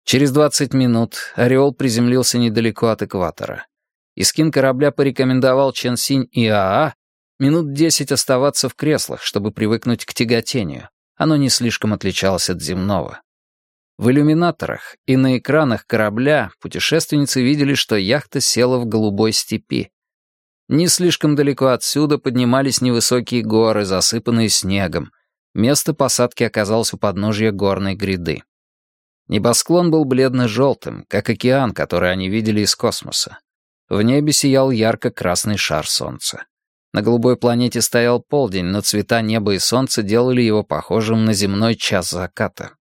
Через 20 минут «Ореол» приземлился недалеко от экватора. Искин корабля порекомендовал Чен Синь и Аа минут 10 оставаться в креслах, чтобы привыкнуть к тяготению. Оно не слишком отличалось от земного. В иллюминаторах и на экранах корабля путешественницы видели, что яхта села в голубой степи. Не слишком далеко отсюда поднимались невысокие горы, засыпанные снегом. Место посадки оказалось у подножья горной гряды. Небосклон был бледно-желтым, как океан, который они видели из космоса. В небе сиял ярко-красный шар солнца. На голубой планете стоял полдень, но цвета неба и солнца делали его похожим на земной час заката.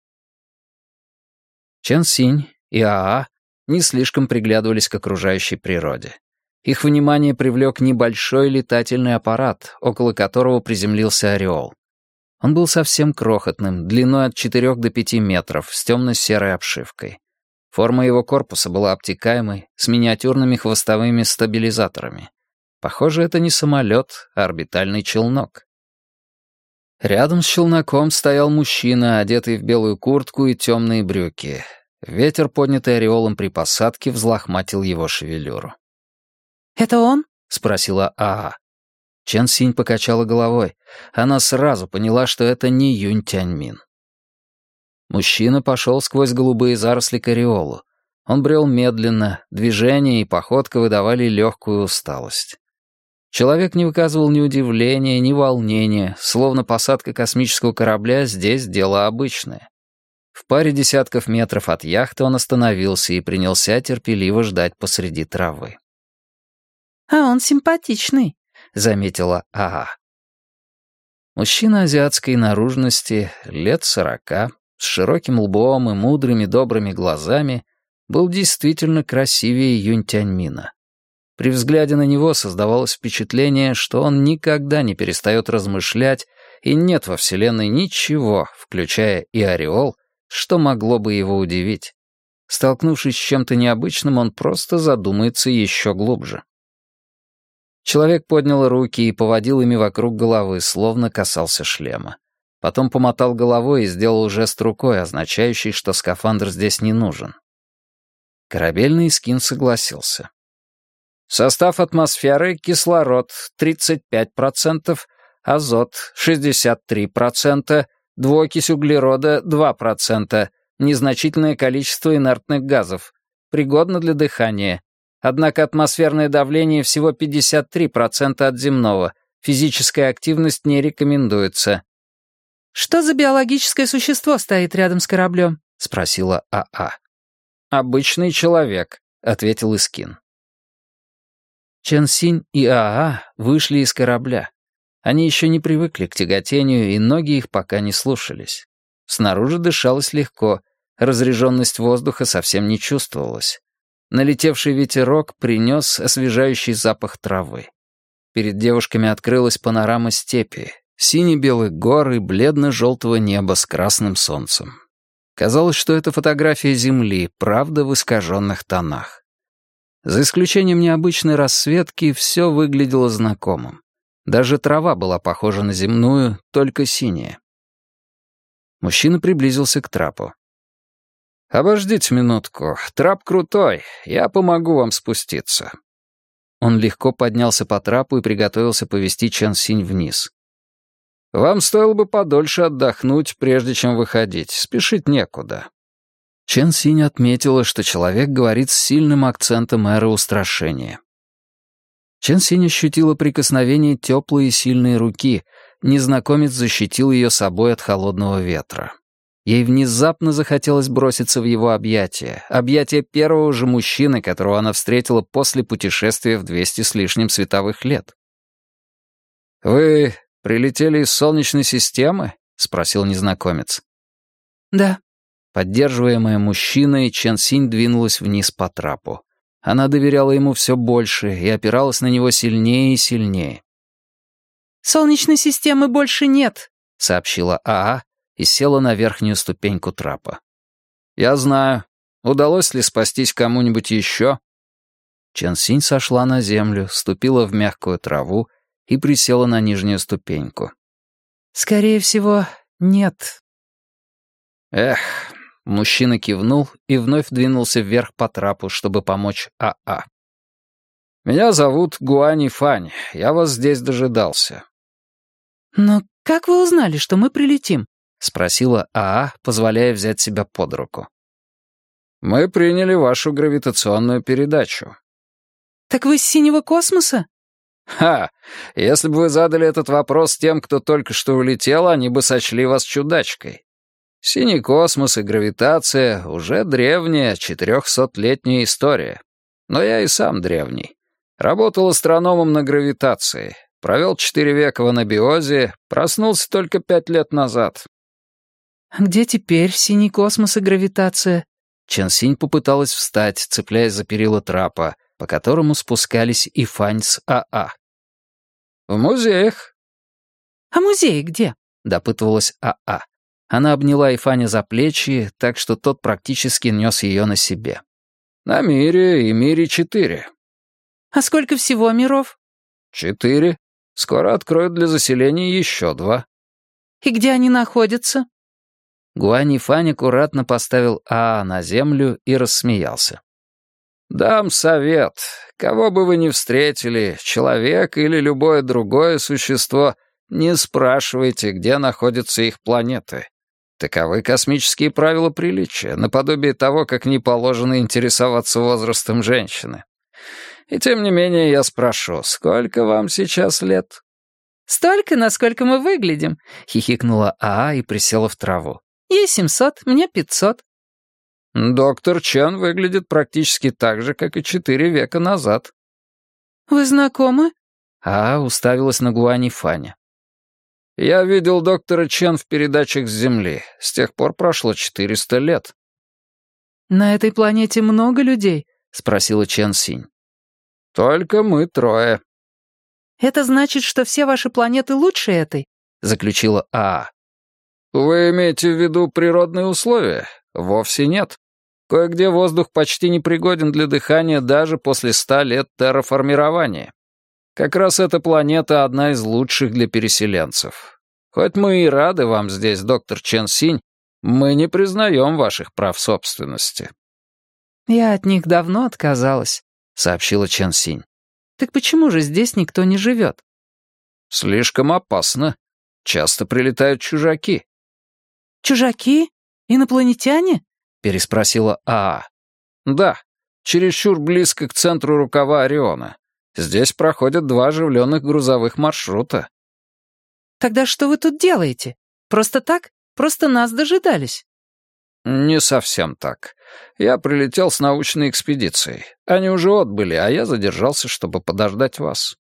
Чен Синь и Аа не слишком приглядывались к окружающей природе. Их внимание привлек небольшой летательный аппарат, около которого приземлился «Ореол». Он был совсем крохотным, длиной от 4 до 5 метров, с темно-серой обшивкой. Форма его корпуса была обтекаемой, с миниатюрными хвостовыми стабилизаторами. Похоже, это не самолет, а орбитальный челнок. Рядом с челноком стоял мужчина, одетый в белую куртку и темные брюки. Ветер, поднятый ореолом при посадке, взлохматил его шевелюру. «Это он?» — спросила Аа. Чен Синь покачала головой. Она сразу поняла, что это не Юнь Тяньмин. Мужчина пошел сквозь голубые заросли к ореолу. Он брел медленно, движения и походка выдавали легкую усталость. Человек не выказывал ни удивления, ни волнения, словно посадка космического корабля здесь дело обычное. В паре десятков метров от яхты он остановился и принялся терпеливо ждать посреди травы. «А он симпатичный», — заметила Аа. Мужчина азиатской наружности, лет 40, с широким лбом и мудрыми добрыми глазами, был действительно красивее Юнь Тяньмина. При взгляде на него создавалось впечатление, что он никогда не перестает размышлять, и нет во Вселенной ничего, включая и ореол, что могло бы его удивить. Столкнувшись с чем-то необычным, он просто задумается еще глубже. Человек поднял руки и поводил ими вокруг головы, словно касался шлема. Потом помотал головой и сделал жест рукой, означающий, что скафандр здесь не нужен. Корабельный Искин согласился. Состав атмосферы — кислород 35%, азот 63%, двуокись углерода 2%, незначительное количество инертных газов, пригодно для дыхания. Однако атмосферное давление всего 53% от земного, физическая активность не рекомендуется. «Что за биологическое существо стоит рядом с кораблем?» — спросила Аа. «Обычный человек», — ответил Искин. Чен Синь и Аа вышли из корабля. Они еще не привыкли к тяготению, и ноги их пока не слушались. Снаружи дышалось легко, разреженность воздуха совсем не чувствовалась. Налетевший ветерок принес освежающий запах травы. Перед девушками открылась панорама степи, сине-белых гор и бледно-желтого неба с красным солнцем. Казалось, что это фотография Земли, правда в искаженных тонах. За исключением необычной расцветки, все выглядело знакомым. Даже трава была похожа на земную, только синяя. Мужчина приблизился к трапу. «Обождите минутку. Трап крутой. Я помогу вам спуститься». Он легко поднялся по трапу и приготовился повести Чен Синь вниз. «Вам стоило бы подольше отдохнуть, прежде чем выходить. Спешить некуда». Чен Синь отметила, что человек говорит с сильным акцентом эры устрашения. Чен Синь ощутила прикосновение теплой и сильной руки. Незнакомец защитил ее собой от холодного ветра. Ей внезапно захотелось броситься в его объятия первого же мужчины, которого она встретила после путешествия в 200 с лишним световых лет. «Вы прилетели из Солнечной системы?» — спросил незнакомец. «Да». Поддерживаемая мужчиной, Чен Синь двинулась вниз по трапу. Она доверяла ему все больше и опиралась на него сильнее и сильнее. «Солнечной системы больше нет», — сообщила Аа и села на верхнюю ступеньку трапа. «Я знаю. Удалось ли спастись кому-нибудь еще?» Чен Синь сошла на землю, ступила в мягкую траву и присела на нижнюю ступеньку. «Скорее всего, нет». «Эх, Мужчина кивнул и вновь двинулся вверх по трапу, чтобы помочь АА. «Меня зовут Гуани Фань. Я вас здесь дожидался». «Но как вы узнали, что мы прилетим?» — спросила АА, позволяя взять себя под руку. «Мы приняли вашу гравитационную передачу». «Так вы с синего космоса?» «Ха! Если бы вы задали этот вопрос тем, кто только что улетел, они бы сочли вас чудачкой. Синий космос и гравитация — уже древняя, 400-летняя история. Но я и сам древний. Работал астрономом на гравитации, провел 4 века в анабиозе, проснулся только 5 лет назад». «Где теперь синий космос и гравитация?» Чен Синь попыталась встать, цепляясь за перила трапа, по которому спускались и Фань с АА. «В музеях». «А музей где?» — допытывалась АА. Она обняла Ифаня за плечи, так что тот практически нес ее на себе. «На Мире и Мире 4». «А сколько всего миров?» 4. Скоро откроют для заселения еще 2. «И где они находятся?» Гуань Ифань аккуратно поставил АА на землю и рассмеялся. «Дам совет. Кого бы вы ни встретили, человек или любое другое существо, не спрашивайте, где находятся их планеты. Таковы космические правила приличия, наподобие того, как не положено интересоваться возрастом женщины. И тем не менее я спрошу, сколько вам сейчас лет?» «Столько, насколько мы выглядим», — хихикнула АА и присела в траву. «Ей 700, мне 500». «Доктор Чен выглядит практически так же, как и 4 века назад». «Вы знакомы?» АА уставилась на Гуани Фаня. «Я видел доктора Чен в передачах с Земли. С тех пор прошло 400 лет». «На этой планете много людей?» — спросила Чен Синь. «Только мы 3». «Это значит, что все ваши планеты лучше этой?» — заключила АА. «Вы имеете в виду природные условия? Вовсе нет. Кое-где воздух почти непригоден для дыхания даже после 100 лет терраформирования. Как раз эта планета одна из лучших для переселенцев. Хоть мы и рады вам здесь, доктор Чен Синь, мы не признаем ваших прав собственности». «Я от них давно отказалась», — сообщила Чен Синь. «Так почему же здесь никто не живет?» «Слишком опасно. Часто прилетают чужаки». «Чужаки? Инопланетяне?» — переспросила АА. «Да, чересчур близко к центру рукава Ориона. Здесь проходят 2 оживленных грузовых маршрута». «Тогда что вы тут делаете? Просто так? Просто нас дожидались?» «Не совсем так. Я прилетел с научной экспедицией. Они уже отбыли, а я задержался, чтобы подождать вас».